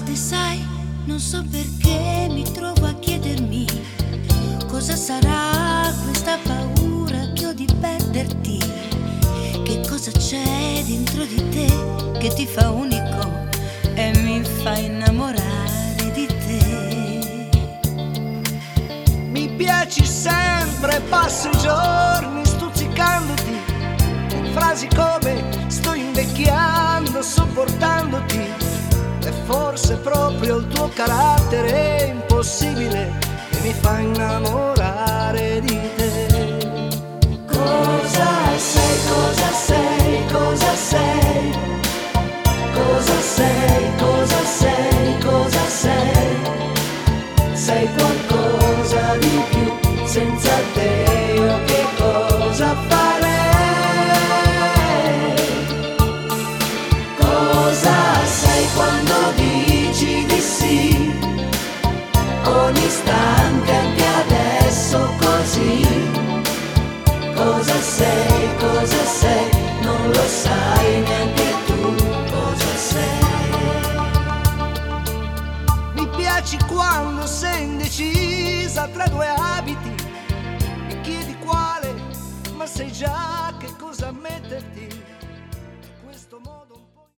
volte sai, non so perché mi trovo a chiedermi cosa sarà questa paura che ho di perderti. Che cosa c'è dentro di te che ti fa unico e mi fa innamorare di te. Mi piaci sempre, passo i giorni stuzzicandoti in frasi come sto invecchiando sopportandoti. E forse proprio il tuo carattere impossibile che mi fa innamorare di te. Cosa sei, cosa sei, cosa sei? Cosa sei, cosa sei, cosa sei? Sei qualcosa di più, senza te io che cosa farei? Cosa sei quando dici di sì? Ogni istante anche adesso così. Cosa sei, non lo sai neanche tu cosa sei. Mi piaci quando sei indecisa tra due abiti e chiedi quale, ma sai già che cosa metterti.